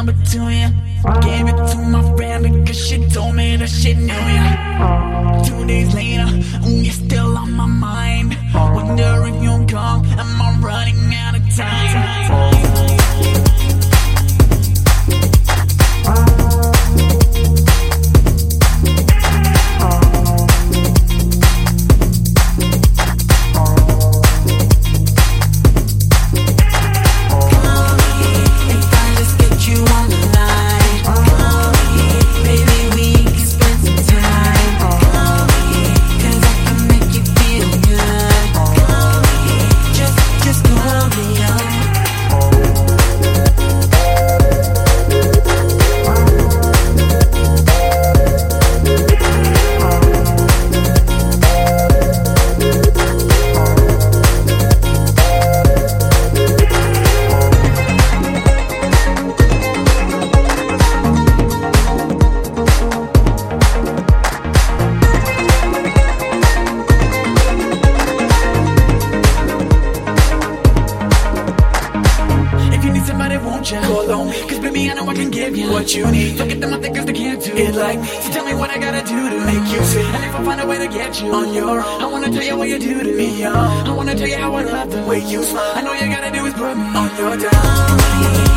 number to you. Gave it to my friend because she told me that she knew you. 2 days later, you're still on my mind. Wonder if you'll come, am I running out of time? Call on me, cause baby I know I can give you what you need. Forget them other girls that can't do it like me. So tell me what I gotta do to make you see. And if I find a way to get you on your own, I wanna tell you what you do to me, yo. I wanna tell you how I love the way you smile. I know you gotta do is put me on your dime.